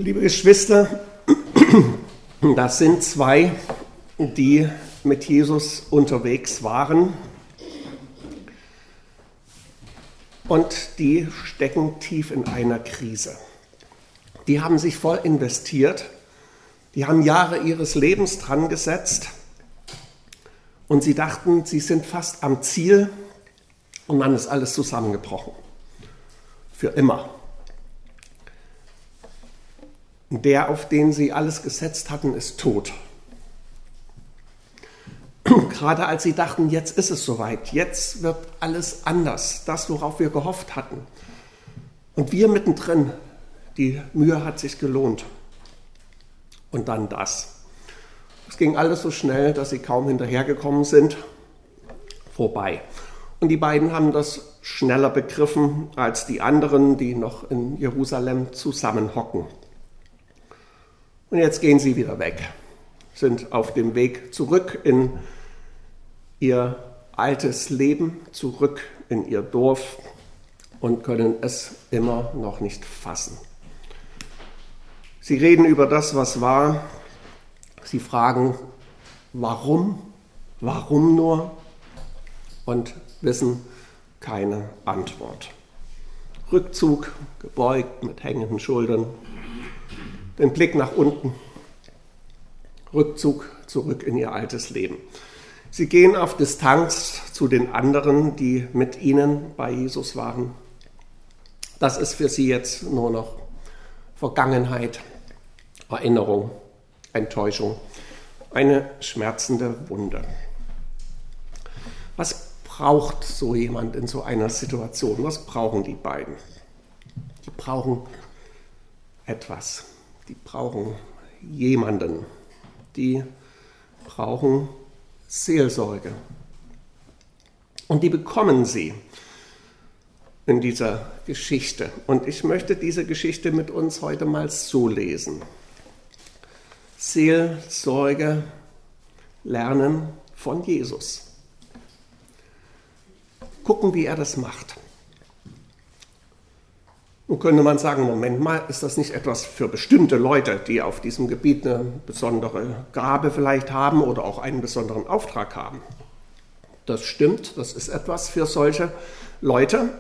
Liebe Geschwister, das sind zwei, die mit Jesus unterwegs waren und die stecken tief in einer Krise. Die haben sich voll investiert, die haben Jahre ihres Lebens dran gesetzt und sie dachten, sie sind fast am Ziel und dann ist alles zusammengebrochen. Für immer. Der, auf den sie alles gesetzt hatten, ist tot. Gerade als sie dachten, jetzt ist es soweit, jetzt wird alles anders, das, worauf wir gehofft hatten. Und wir mittendrin, die Mühe hat sich gelohnt. Und dann das. Es ging alles so schnell, dass sie kaum hinterhergekommen sind. Vorbei. Und die beiden haben das schneller begriffen als die anderen, die noch in Jerusalem zusammenhocken. Und jetzt gehen sie wieder weg, sind auf dem Weg zurück in ihr altes Leben, zurück in ihr Dorf und können es immer noch nicht fassen. Sie reden über das, was war. Sie fragen, warum nur und wissen keine Antwort. Rückzug, gebeugt mit hängenden Schultern. Den Blick nach unten, Rückzug zurück in ihr altes Leben. Sie gehen auf Distanz zu den anderen, die mit ihnen bei Jesus waren. Das ist für sie jetzt nur noch Vergangenheit, Erinnerung, Enttäuschung, eine schmerzende Wunde. Was braucht so jemand in so einer Situation? Was brauchen die beiden? Die brauchen etwas. Die brauchen jemanden, die brauchen Seelsorge. Und die bekommen sie in dieser Geschichte. Und ich möchte diese Geschichte mit uns heute mal so lesen. Seelsorge lernen von Jesus. Gucken, wie er das macht. Nun könnte man sagen, Moment mal, ist das nicht etwas für bestimmte Leute, die auf diesem Gebiet eine besondere Gabe vielleicht haben oder auch einen besonderen Auftrag haben? Das stimmt, das ist etwas für solche Leute,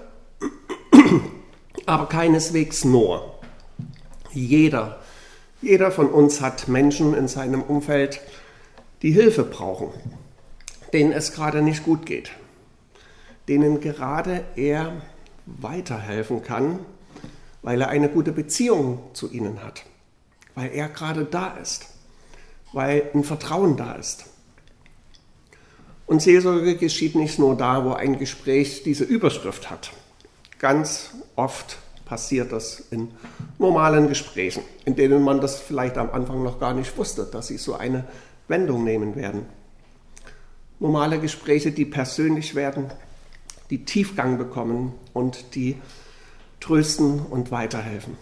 aber keineswegs nur. Jeder von uns hat Menschen in seinem Umfeld, die Hilfe brauchen, denen es gerade nicht gut geht, denen gerade er weiterhelfen kann, weil er eine gute Beziehung zu ihnen hat, weil er gerade da ist, weil ein Vertrauen da ist. Und Seelsorge geschieht nicht nur da, wo ein Gespräch diese Überschrift hat. Ganz oft passiert das in normalen Gesprächen, in denen man das vielleicht am Anfang noch gar nicht wusste, dass sie so eine Wendung nehmen werden. Normale Gespräche, die persönlich werden, die Tiefgang bekommen und die trösten und weiterhelfen.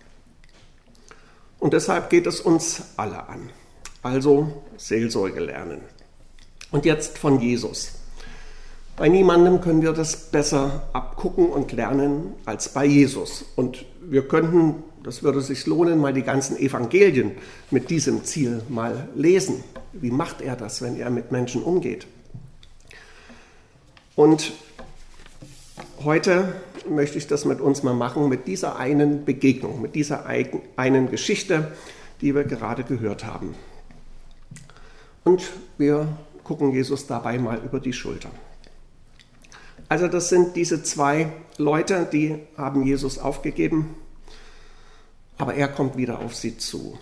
Und deshalb geht es uns alle an. Also Seelsorge lernen. Und jetzt von Jesus. Bei niemandem können wir das besser abgucken und lernen als bei Jesus. Und wir könnten, das würde sich lohnen, mal die ganzen Evangelien mit diesem Ziel mal lesen. Wie macht er das, wenn er mit Menschen umgeht? Und heute möchte ich das mit uns mal machen, mit dieser einen Begegnung, mit dieser einen Geschichte, die wir gerade gehört haben. Und wir gucken Jesus dabei mal über die Schulter. Also das sind diese zwei Leute, die haben Jesus aufgegeben, aber er kommt wieder auf sie zu.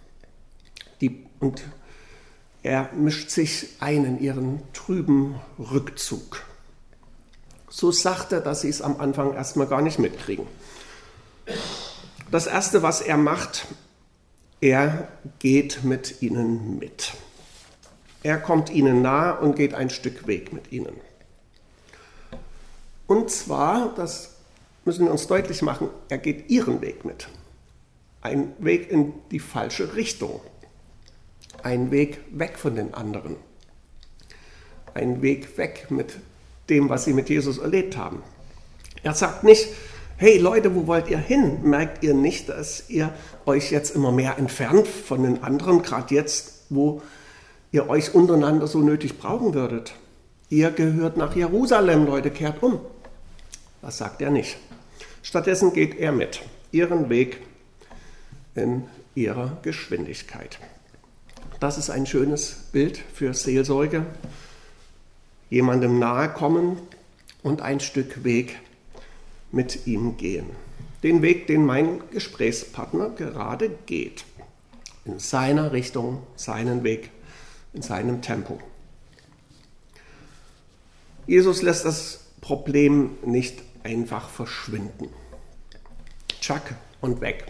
Und er mischt sich ein in ihren trüben Rückzug. So sachte, dass sie es am Anfang erstmal gar nicht mitkriegen. Das Erste, was er macht, er geht mit ihnen mit. Er kommt ihnen nahe und geht ein Stück Weg mit ihnen. Und zwar, das müssen wir uns deutlich machen, er geht ihren Weg mit. Ein Weg in die falsche Richtung. Ein Weg weg von den anderen. Ein Weg weg mit dem, was sie mit Jesus erlebt haben. Er sagt nicht, Hey Leute, wo wollt ihr hin? Merkt ihr nicht, dass ihr euch jetzt immer mehr entfernt von den anderen, gerade jetzt, wo ihr euch untereinander so nötig brauchen würdet? Ihr gehört nach Jerusalem, Leute, kehrt um. Das sagt er nicht. Stattdessen geht er mit, ihren Weg in ihrer Geschwindigkeit. Das ist ein schönes Bild für Seelsorge. Jemandem nahe kommen und ein Stück Weg mit ihm gehen. Den Weg, den mein Gesprächspartner gerade geht. In seiner Richtung, seinen Weg, in seinem Tempo. Jesus lässt das Problem nicht einfach verschwinden. Tschack und weg.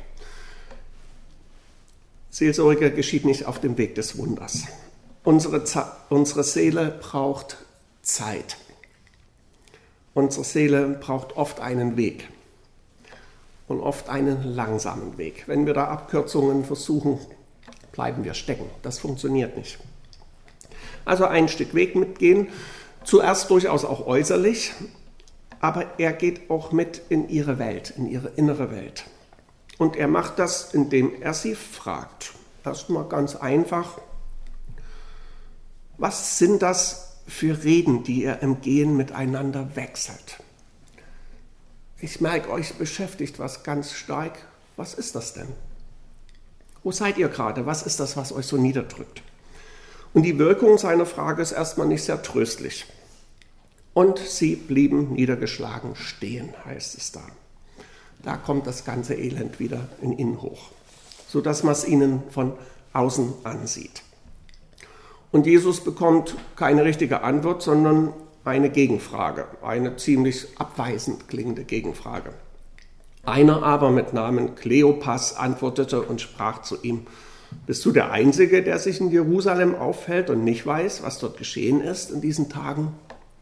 Seelsorge geschieht nicht auf dem Weg des Wunders. Unsere Seele braucht Zeit. Unsere Seele braucht oft einen Weg und oft einen langsamen Weg. Wenn wir da Abkürzungen versuchen, bleiben wir stecken. Das funktioniert nicht. Also ein Stück Weg mitgehen, zuerst durchaus auch äußerlich, aber er geht auch mit in ihre Welt, in ihre innere Welt. Und er macht das, indem er sie fragt. Erstmal ganz einfach, was sind das für Reden, die ihr im Gehen miteinander wechselt? Ich merke, euch beschäftigt was ganz stark. Was ist das denn? Wo seid ihr gerade? Was ist das, was euch so niederdrückt? Und die Wirkung seiner Frage ist erstmal nicht sehr tröstlich. Und sie blieben niedergeschlagen stehen, heißt es da. Da kommt das ganze Elend wieder in ihnen hoch, sodass man es ihnen von außen ansieht. Und Jesus bekommt keine richtige Antwort, sondern eine Gegenfrage, eine ziemlich abweisend klingende Gegenfrage. Einer aber mit Namen Kleopas antwortete und sprach zu ihm: Bist du der Einzige, der sich in Jerusalem aufhält und nicht weiß, was dort geschehen ist in diesen Tagen?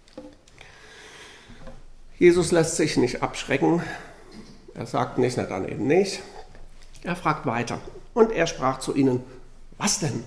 Jesus lässt sich nicht abschrecken. Er sagt nicht, na dann eben nicht. Er fragt weiter. Und er sprach zu ihnen: Was denn?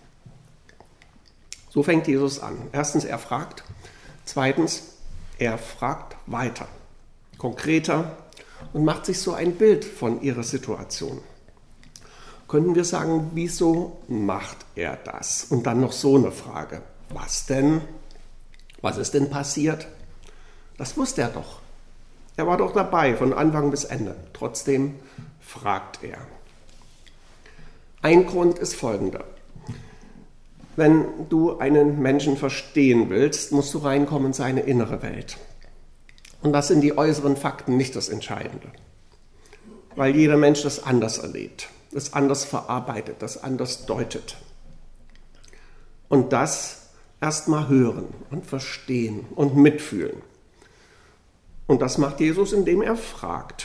So fängt Jesus an. Erstens, er fragt. Zweitens, er fragt weiter, konkreter und macht sich so ein Bild von ihrer Situation. Könnten wir sagen, wieso macht er das? Und dann noch so eine Frage. Was denn? Was ist denn passiert? Das wusste er doch. Er war doch dabei von Anfang bis Ende. Trotzdem fragt er. Ein Grund ist folgender. Wenn du einen Menschen verstehen willst, musst du reinkommen in seine innere Welt. Und das sind die äußeren Fakten nicht das Entscheidende. Weil jeder Mensch das anders erlebt, das anders verarbeitet, das anders deutet. Und das erstmal hören und verstehen und mitfühlen. Und das macht Jesus, indem er fragt.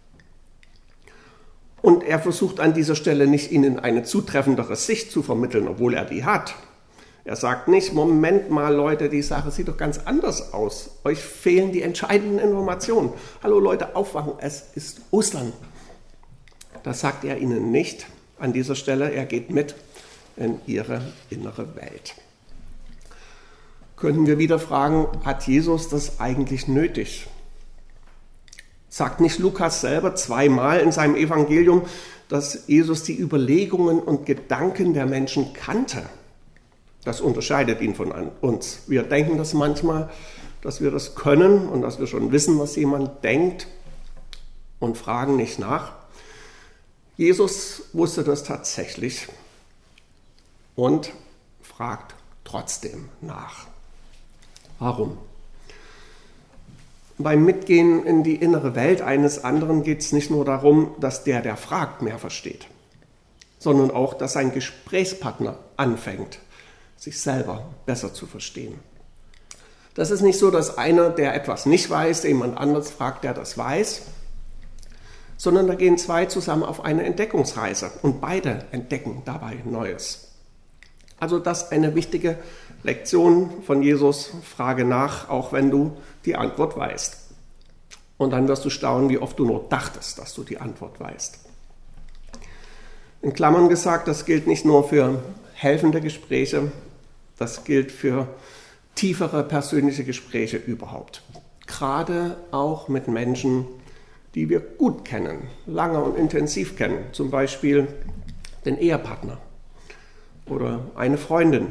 Und er versucht an dieser Stelle nicht, ihnen eine zutreffendere Sicht zu vermitteln, obwohl er die hat. Er sagt nicht, Moment mal Leute, die Sache sieht doch ganz anders aus. Euch fehlen die entscheidenden Informationen. Hallo Leute, aufwachen, es ist Ostern. Das sagt er ihnen nicht an dieser Stelle. Er geht mit in ihre innere Welt. Könnten wir wieder fragen, hat Jesus das eigentlich nötig? Sagt nicht Lukas selber zweimal in seinem Evangelium, dass Jesus die Überlegungen und Gedanken der Menschen kannte? Das unterscheidet ihn von uns. Wir denken das manchmal, dass wir das können und dass wir schon wissen, was jemand denkt und fragen nicht nach. Jesus wusste das tatsächlich und fragt trotzdem nach. Warum? Beim Mitgehen in die innere Welt eines anderen geht es nicht nur darum, dass der fragt, mehr versteht, sondern auch, dass sein Gesprächspartner anfängt, sich selber besser zu verstehen. Das ist nicht so, dass einer, der etwas nicht weiß, jemand anderes fragt, der das weiß, sondern da gehen zwei zusammen auf eine Entdeckungsreise und beide entdecken dabei Neues. Also das ist eine wichtige Lektion von Jesus, frage nach, auch wenn du die Antwort weißt. Und dann wirst du staunen, wie oft du nur dachtest, dass du die Antwort weißt. In Klammern gesagt, das gilt nicht nur für helfende Gespräche, das gilt für tiefere persönliche Gespräche überhaupt. Gerade auch mit Menschen, die wir gut kennen, lange und intensiv kennen, zum Beispiel den Ehepartner oder eine Freundin.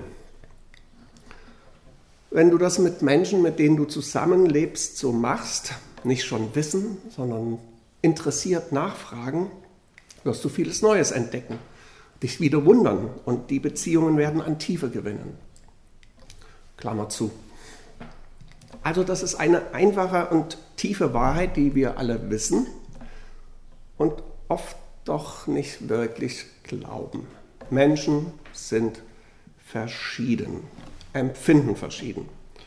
Wenn du das mit Menschen, mit denen du zusammenlebst, so machst, nicht schon wissen, sondern interessiert nachfragen, wirst du vieles Neues entdecken, dich wieder wundern und die Beziehungen werden an Tiefe gewinnen. Klammer zu. Also das ist eine einfache und tiefe Wahrheit, die wir alle wissen und oft doch nicht wirklich glauben. Menschen sind verschieden, empfinden verschieden.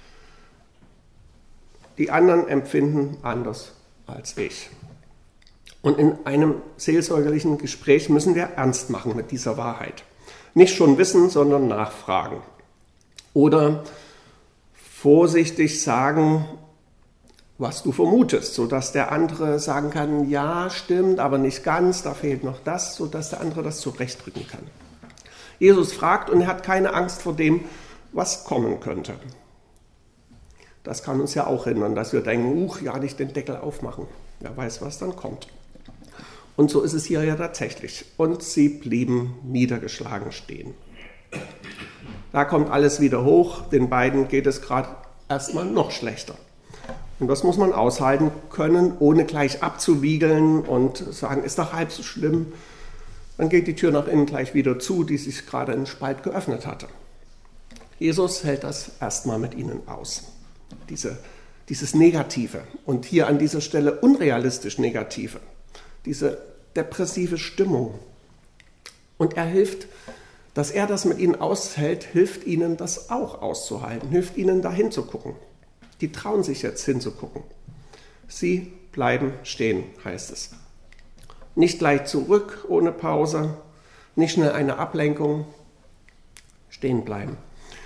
Die anderen empfinden anders als ich. Und in einem seelsorgerlichen Gespräch müssen wir ernst machen mit dieser Wahrheit. Nicht schon wissen, sondern nachfragen. Oder vorsichtig sagen, was du vermutest, sodass der andere sagen kann, ja, stimmt, aber nicht ganz, da fehlt noch das, sodass der andere das zurechtrücken kann. Jesus fragt und er hat keine Angst vor dem, was kommen könnte. Das kann uns ja auch hindern, dass wir denken, ja, nicht den Deckel aufmachen. Wer weiß, was dann kommt. Und so ist es hier ja tatsächlich. Und sie blieben niedergeschlagen stehen. Da kommt alles wieder hoch, den beiden geht es gerade erstmal noch schlechter. Und das muss man aushalten können, ohne gleich abzuwiegeln und sagen, ist doch halb so schlimm. Dann geht die Tür nach innen gleich wieder zu, die sich gerade in Spalt geöffnet hatte. Jesus hält das erstmal mit ihnen aus. Dieses Negative und hier an dieser Stelle unrealistisch Negative, diese depressive Stimmung. Und er hilft, dass er das mit ihnen aushält, hilft ihnen das auch auszuhalten, hilft ihnen da hinzugucken. Die trauen sich jetzt hinzugucken. Sie bleiben stehen, heißt es. Nicht gleich zurück ohne Pause, nicht schnell eine Ablenkung, stehen bleiben.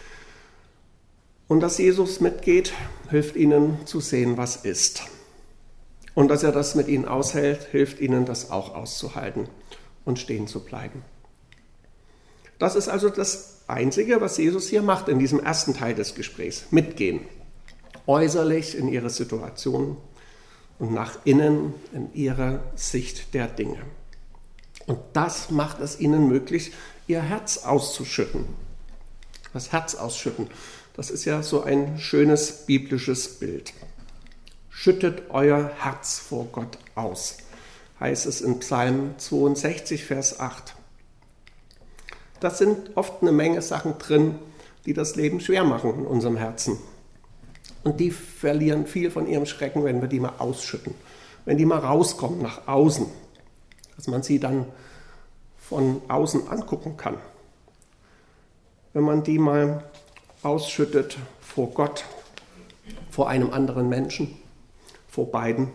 Und dass Jesus mitgeht, hilft ihnen zu sehen, was ist. Und dass er das mit ihnen aushält, hilft ihnen das auch auszuhalten und stehen zu bleiben. Das ist also das Einzige, was Jesus hier macht in diesem ersten Teil des Gesprächs. Mitgehen. Äußerlich in ihre Situation und nach innen in ihre Sicht der Dinge. Und das macht es ihnen möglich, ihr Herz auszuschütten. Das Herz ausschütten, das ist ja so ein schönes biblisches Bild. Schüttet euer Herz vor Gott aus, heißt es in Psalm 62, Vers 8. Da sind oft eine Menge Sachen drin, die das Leben schwer machen in unserem Herzen. Und die verlieren viel von ihrem Schrecken, wenn wir die mal ausschütten. Wenn die mal rauskommen nach außen, dass man sie dann von außen angucken kann. Wenn man die mal ausschüttet vor Gott, vor einem anderen Menschen, vor beiden.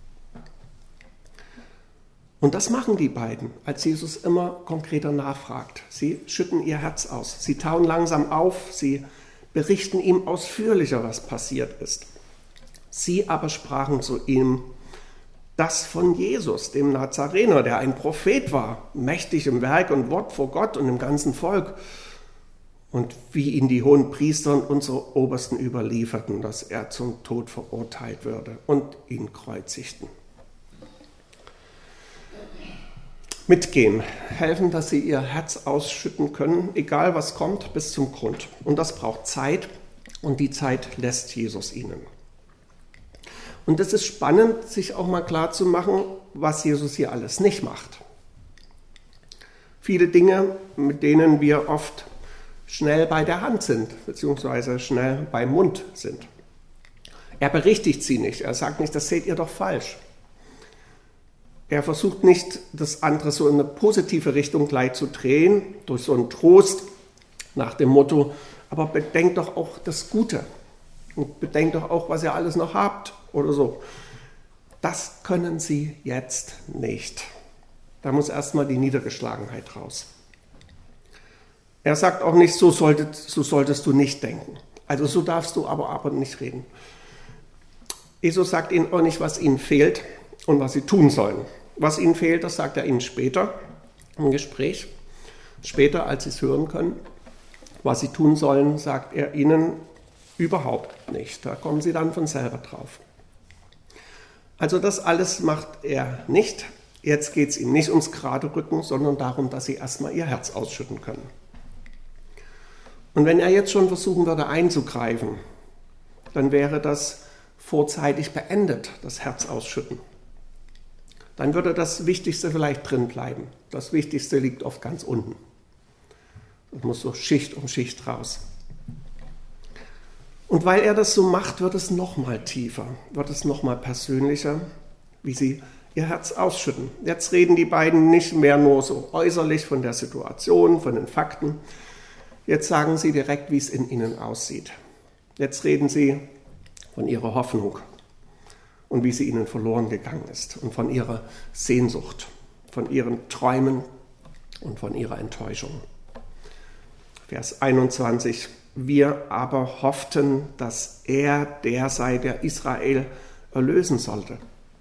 Und das machen die beiden, als Jesus immer konkreter nachfragt. Sie schütten ihr Herz aus, sie tauen langsam auf, sie berichten ihm ausführlicher, was passiert ist. Sie aber sprachen zu ihm das von Jesus, dem Nazarener, der ein Prophet war, mächtig im Werk und Wort vor Gott und im ganzen Volk. Und wie ihn die hohen Priester und unsere Obersten überlieferten, dass er zum Tod verurteilt würde und ihn kreuzigten. Mitgehen, helfen, dass sie ihr Herz ausschütten können, egal was kommt, bis zum Grund. Und das braucht Zeit und die Zeit lässt Jesus ihnen. Und es ist spannend, sich auch mal klar zu machen, was Jesus hier alles nicht macht. Viele Dinge, mit denen wir oft schnell bei der Hand sind, beziehungsweise schnell beim Mund sind. Er berichtigt sie nicht, er sagt nicht, das seht ihr doch falsch. Er versucht nicht, das andere so in eine positive Richtung gleich zu drehen, durch so einen Trost nach dem Motto, aber bedenkt doch auch das Gute und bedenkt doch auch, was ihr alles noch habt oder so. Das können sie jetzt nicht. Da muss erstmal die Niedergeschlagenheit raus. Er sagt auch nicht, so solltest du nicht denken. Also so darfst du aber nicht reden. Jesus sagt ihnen auch nicht, was ihnen fehlt und was sie tun sollen. Was ihnen fehlt, das sagt er ihnen später im Gespräch. Später, als sie es hören können. Was sie tun sollen, sagt er ihnen überhaupt nicht. Da kommen sie dann von selber drauf. Also das alles macht er nicht. Jetzt geht es ihm nicht ums gerade Rücken, sondern darum, dass sie erstmal ihr Herz ausschütten können. Und wenn er jetzt schon versuchen würde einzugreifen, dann wäre das vorzeitig beendet, das Herz ausschütten. Dann würde das Wichtigste vielleicht drin bleiben. Das Wichtigste liegt oft ganz unten. Das muss so Schicht um Schicht raus. Und weil er das so macht, wird es nochmal tiefer, wird es nochmal persönlicher, wie sie ihr Herz ausschütten. Jetzt reden die beiden nicht mehr nur so äußerlich von der Situation, von den Fakten. Jetzt sagen sie direkt, wie es in ihnen aussieht. Jetzt reden sie von ihrer Hoffnung und wie sie ihnen verloren gegangen ist und von ihrer Sehnsucht, von ihren Träumen und von ihrer Enttäuschung. Vers 21: Wir aber hofften, dass er der sei, der Israel erlösen sollte.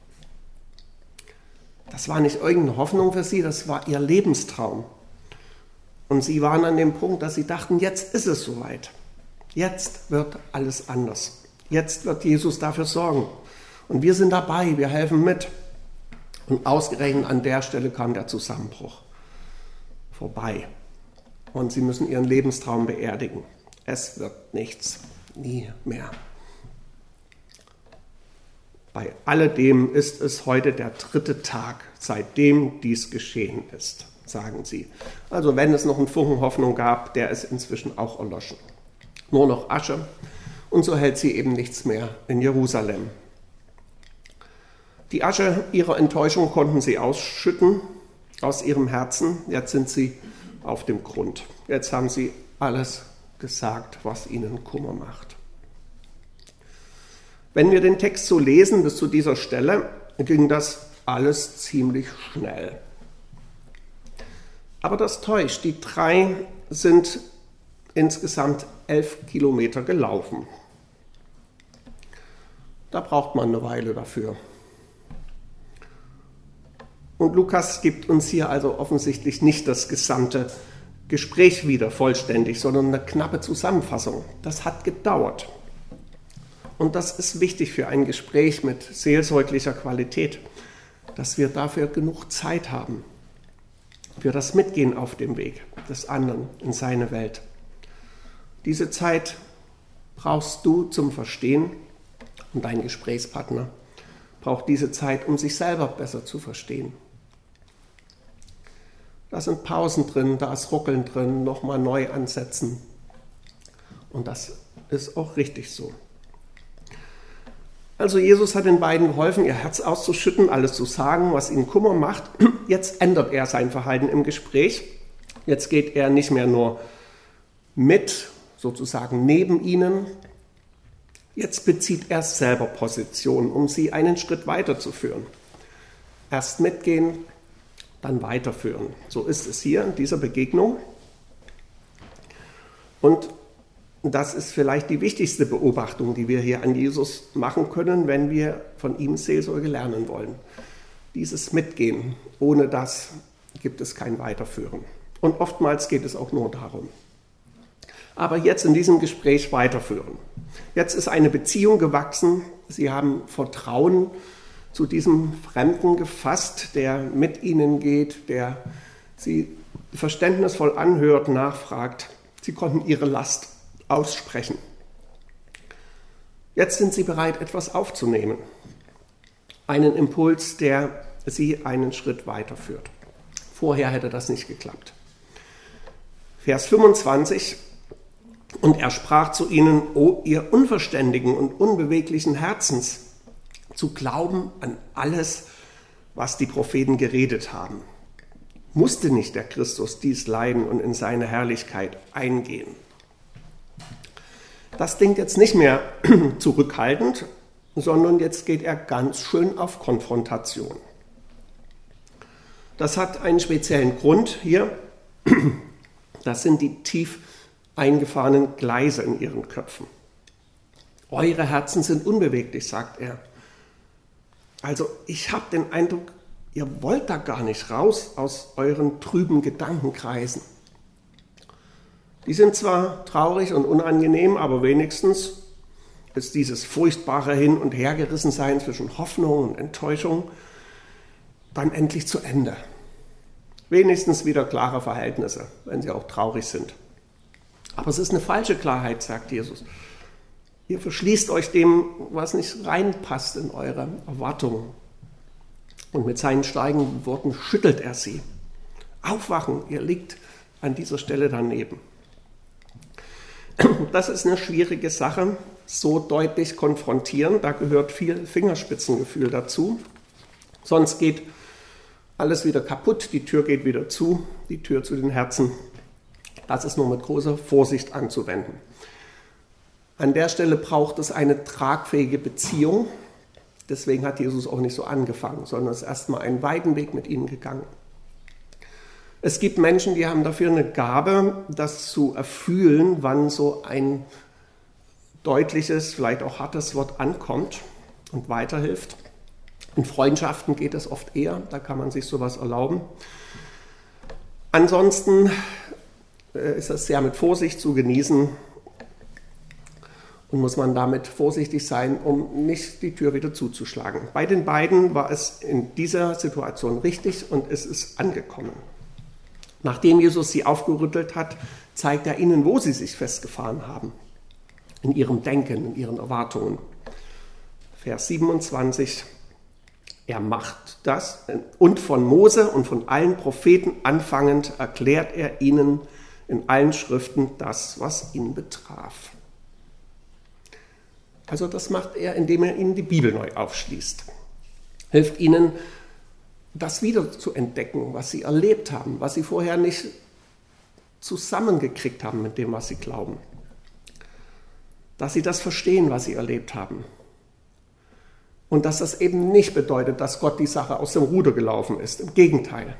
Das war nicht irgendeine Hoffnung für sie, das war ihr Lebenstraum. Und sie waren an dem Punkt, dass sie dachten, jetzt ist es soweit. Jetzt wird alles anders. Jetzt wird Jesus dafür sorgen. Und wir sind dabei, wir helfen mit. Und ausgerechnet an der Stelle kam der Zusammenbruch. Vorbei. Und sie müssen ihren Lebenstraum beerdigen. Es wird nichts, nie mehr. Bei alledem ist es heute der 3. Tag, seitdem dies geschehen ist, sagen sie. Also wenn es noch einen Funken Hoffnung gab, der ist inzwischen auch erloschen. Nur noch Asche. Und so hält sie eben nichts mehr in Jerusalem. Die Asche ihrer Enttäuschung konnten sie ausschütten aus ihrem Herzen. Jetzt sind sie auf dem Grund. Jetzt haben sie alles gesagt, was ihnen Kummer macht. Wenn wir den Text so lesen bis zu dieser Stelle, ging das alles ziemlich schnell. Aber das täuscht. Die 3 sind insgesamt 11 Kilometer gelaufen. Da braucht man eine Weile dafür. Und Lukas gibt uns hier also offensichtlich nicht das gesamte Gespräch wieder vollständig, sondern eine knappe Zusammenfassung. Das hat gedauert. Und das ist wichtig für ein Gespräch mit seelsorglicher Qualität, dass wir dafür genug Zeit haben, für das Mitgehen auf dem Weg des anderen in seine Welt. Diese Zeit brauchst du zum Verstehen und dein Gesprächspartner braucht diese Zeit, um sich selber besser zu verstehen. Da sind Pausen drin, da ist Ruckeln drin, nochmal neu ansetzen. Und das ist auch richtig so. Also Jesus hat den beiden geholfen, ihr Herz auszuschütten, alles zu sagen, was ihnen Kummer macht. Jetzt ändert er sein Verhalten im Gespräch. Jetzt geht er nicht mehr nur mit, sozusagen neben ihnen. Jetzt bezieht er selber Position, um sie einen Schritt weiterzuführen. Erst mitgehen, dann weiterführen. So ist es hier in dieser Begegnung. Und das ist vielleicht die wichtigste Beobachtung, die wir hier an Jesus machen können, wenn wir von ihm Seelsorge lernen wollen. Dieses Mitgehen, ohne das gibt es kein Weiterführen. Und oftmals geht es auch nur darum. Aber jetzt in diesem Gespräch weiterführen. Jetzt ist eine Beziehung gewachsen. Sie haben Vertrauen zu diesem Fremden gefasst, der mit ihnen geht, der sie verständnisvoll anhört, nachfragt. Sie konnten ihre Last aussprechen. Jetzt sind sie bereit, etwas aufzunehmen. Einen Impuls, der sie einen Schritt weiterführt. Vorher hätte das nicht geklappt. Vers 25: Und er sprach zu ihnen: O ihr unverständigen und unbeweglichen Herzens, zu glauben an alles, was die Propheten geredet haben. Musste nicht der Christus dies leiden und in seine Herrlichkeit eingehen? Das klingt jetzt nicht mehr zurückhaltend, sondern jetzt geht er ganz schön auf Konfrontation. Das hat einen speziellen Grund hier. Das sind die tief eingefahrenen Gleise in ihren Köpfen. Eure Herzen sind unbeweglich, sagt er. Also ich habe den Eindruck, ihr wollt da gar nicht raus aus euren trüben Gedankenkreisen. Die sind zwar traurig und unangenehm, aber wenigstens ist dieses furchtbare Hin- und Hergerissensein zwischen Hoffnung und Enttäuschung dann endlich zu Ende. Wenigstens wieder klare Verhältnisse, wenn sie auch traurig sind. Aber es ist eine falsche Klarheit, sagt Jesus. Ihr verschließt euch dem, was nicht reinpasst in eure Erwartungen. Und mit seinen steigenden Worten schüttelt er sie. Aufwachen, ihr liegt an dieser Stelle daneben. Das ist eine schwierige Sache, so deutlich konfrontieren. Da gehört viel Fingerspitzengefühl dazu. Sonst geht alles wieder kaputt, die Tür geht wieder zu, die Tür zu den Herzen. Das ist nur mit großer Vorsicht anzuwenden. An der Stelle braucht es eine tragfähige Beziehung. Deswegen hat Jesus auch nicht so angefangen, sondern ist erstmal einen weiten Weg mit ihnen gegangen. Es gibt Menschen, die haben dafür eine Gabe, das zu erfühlen, wann so ein deutliches, vielleicht auch hartes Wort ankommt und weiterhilft. In Freundschaften geht es oft eher, da kann man sich sowas erlauben. Ansonsten ist das sehr mit Vorsicht zu genießen und muss man damit vorsichtig sein, um nicht die Tür wieder zuzuschlagen. Bei den beiden war es in dieser Situation richtig und es ist angekommen. Nachdem Jesus sie aufgerüttelt hat, zeigt er ihnen, wo sie sich festgefahren haben. In ihrem Denken, in ihren Erwartungen. Vers 27, er macht das und von Mose und von allen Propheten anfangend erklärt er ihnen in allen Schriften das, was ihn betraf. Also das macht er, indem er ihnen die Bibel neu aufschließt. Hilft ihnen, das wieder zu entdecken, was sie erlebt haben, was sie vorher nicht zusammengekriegt haben mit dem, was sie glauben. Dass sie das verstehen, was sie erlebt haben. Und dass das eben nicht bedeutet, dass Gott die Sache aus dem Ruder gelaufen ist. Im Gegenteil.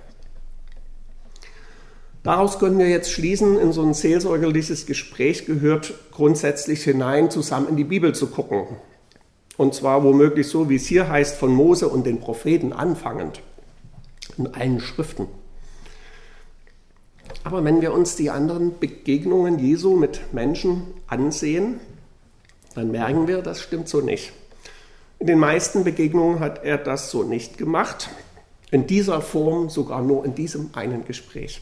Daraus können wir jetzt schließen, in so ein seelsorgerliches Gespräch gehört grundsätzlich hinein, zusammen in die Bibel zu gucken. Und zwar womöglich so, wie es hier heißt, von Mose und den Propheten anfangend. In allen Schriften. Aber wenn wir uns die anderen Begegnungen Jesu mit Menschen ansehen, dann merken wir, das stimmt so nicht. In den meisten Begegnungen hat er das so nicht gemacht. In dieser Form sogar nur in diesem einen Gespräch.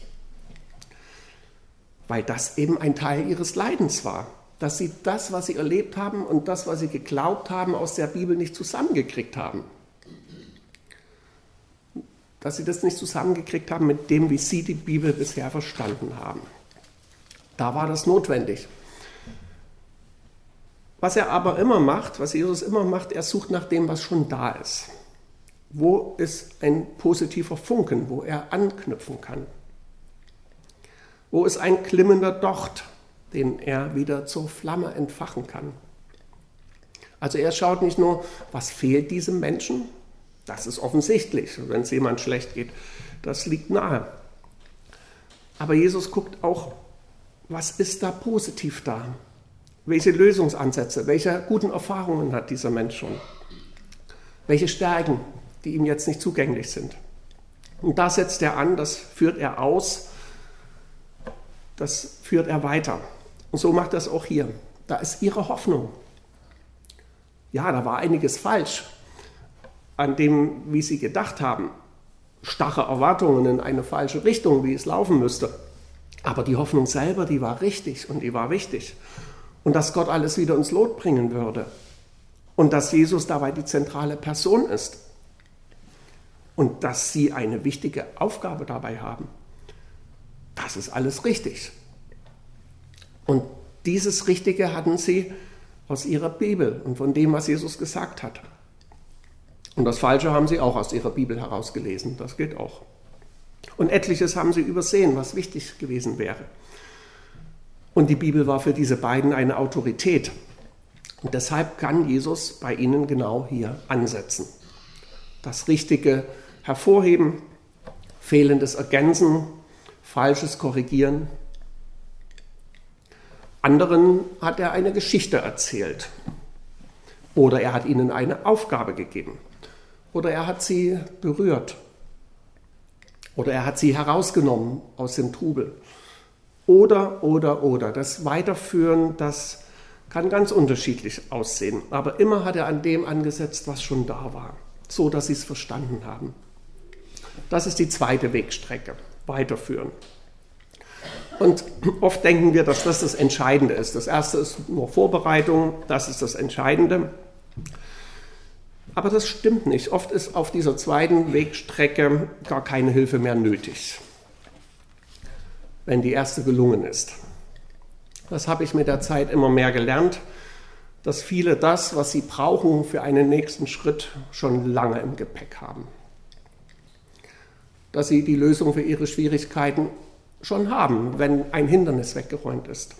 Weil das eben ein Teil ihres Leidens war. Dass sie das, was sie erlebt haben und das, was sie geglaubt haben, aus der Bibel nicht zusammengekriegt haben. Dass sie das nicht zusammengekriegt haben mit dem, wie sie die Bibel bisher verstanden haben. Da war das notwendig. Was er aber immer macht, was Jesus immer macht, er sucht nach dem, was schon da ist. Wo ist ein positiver Funken, wo er anknüpfen kann? Wo ist ein glimmender Docht, den er wieder zur Flamme entfachen kann? Also er schaut nicht nur, was fehlt diesem Menschen, das ist offensichtlich, wenn es jemand schlecht geht, das liegt nahe. Aber Jesus guckt auch, was ist da positiv da? Welche Lösungsansätze, welche guten Erfahrungen hat dieser Mensch schon? Welche Stärken, die ihm jetzt nicht zugänglich sind? Und da setzt er an, das führt er aus, das führt er weiter. Und so macht er es auch hier. Da ist ihre Hoffnung. Ja, da war einiges falsch an dem, wie sie gedacht haben. Starre Erwartungen in eine falsche Richtung, wie es laufen müsste. Aber die Hoffnung selber, die war richtig und die war wichtig. Und dass Gott alles wieder ins Lot bringen würde. Und dass Jesus dabei die zentrale Person ist. Und dass sie eine wichtige Aufgabe dabei haben. Das ist alles richtig. Und dieses Richtige hatten sie aus ihrer Bibel und von dem, was Jesus gesagt hat. Und das Falsche haben sie auch aus ihrer Bibel herausgelesen. Das geht auch. Und etliches haben sie übersehen, was wichtig gewesen wäre. Und die Bibel war für diese beiden eine Autorität. Und deshalb kann Jesus bei ihnen genau hier ansetzen. Das Richtige hervorheben, fehlendes ergänzen, Falsches korrigieren. Anderen hat er eine Geschichte erzählt. Oder er hat ihnen eine Aufgabe gegeben. Oder er hat sie berührt. Oder er hat sie herausgenommen aus dem Trubel. Oder. Das Weiterführen, das Kann ganz unterschiedlich aussehen, aber immer hat er an dem angesetzt, was schon da war, so dass sie es verstanden haben. Das ist die zweite Wegstrecke, weiterführen. Und oft denken wir, dass das Entscheidende ist. Das erste ist nur Vorbereitung, das ist das Entscheidende. Aber das stimmt nicht. Oft ist auf dieser zweiten Wegstrecke gar keine Hilfe mehr nötig, wenn die erste gelungen ist. Das habe ich mit der Zeit immer mehr gelernt, dass viele das, was sie brauchen für einen nächsten Schritt, schon lange im Gepäck haben. Dass sie die Lösung für ihre Schwierigkeiten schon haben, wenn ein Hindernis weggeräumt ist.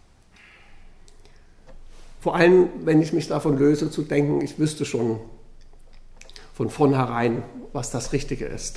Vor allem, wenn ich mich davon löse, zu denken, ich wüsste schon von vornherein, was das Richtige ist.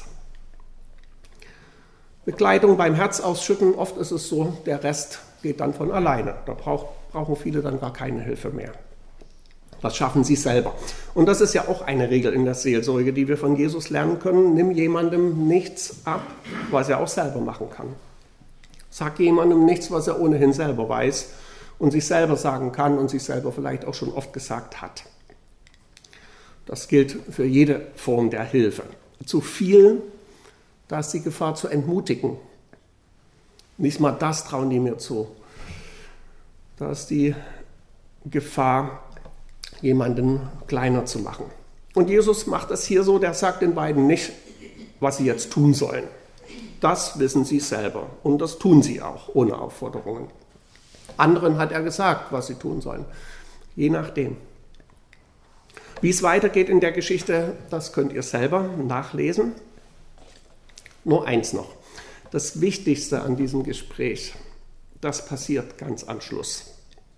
Begleitung beim Herzausschütten, oft ist es so, der Rest geht dann von alleine. Da brauchen viele dann gar keine Hilfe mehr. Das schaffen sie selber. Und das ist ja auch eine Regel in der Seelsorge, die wir von Jesus lernen können. Nimm jemandem nichts ab, was er auch selber machen kann. Sag jemandem nichts, was er ohnehin selber weiß und sich selber sagen kann und sich selber vielleicht auch schon oft gesagt hat. Das gilt für jede Form der Hilfe. Zu viel, da ist die Gefahr zu entmutigen. Nicht mal das trauen die mir zu. Da ist die Gefahr, jemanden kleiner zu machen. Und Jesus macht es hier so, der sagt den beiden nicht, was sie jetzt tun sollen. Das wissen sie selber und das tun sie auch, ohne Aufforderungen. Anderen hat er gesagt, was sie tun sollen, je nachdem. Wie es weitergeht in der Geschichte, das könnt ihr selber nachlesen. Nur eins noch. Das Wichtigste an diesem Gespräch, das passiert ganz am Schluss.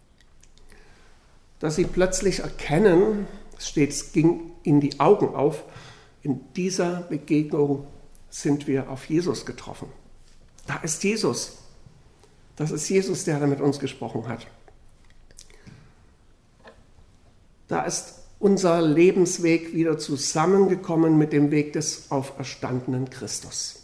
Dass sie plötzlich erkennen, es ging ihnen die Augen auf, in dieser Begegnung sind wir auf Jesus getroffen. Da ist Jesus. Das ist Jesus, der mit uns gesprochen hat. Da ist unser Lebensweg wieder zusammengekommen mit dem Weg des auferstandenen Christus.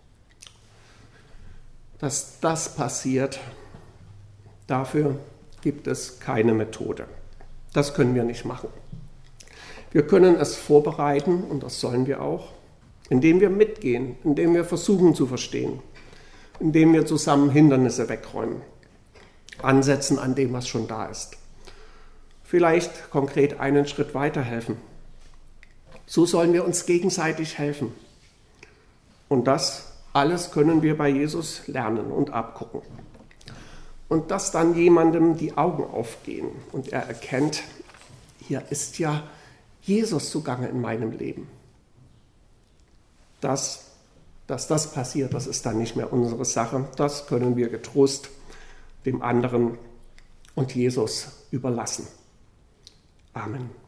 Dass das passiert, dafür gibt es keine Methode. Das können wir nicht machen. Wir können es vorbereiten, und das sollen wir auch, indem wir mitgehen, indem wir versuchen zu verstehen, indem wir zusammen Hindernisse wegräumen, ansetzen an dem, was schon da ist. Vielleicht konkret einen Schritt weiterhelfen. So sollen wir uns gegenseitig helfen. Und das alles können wir bei Jesus lernen und abgucken. Und dass dann jemandem die Augen aufgehen und er erkennt, hier ist ja Jesus zugange in meinem Leben. Dass das passiert, das ist dann nicht mehr unsere Sache. Das können wir getrost dem anderen und Jesus überlassen. Amen.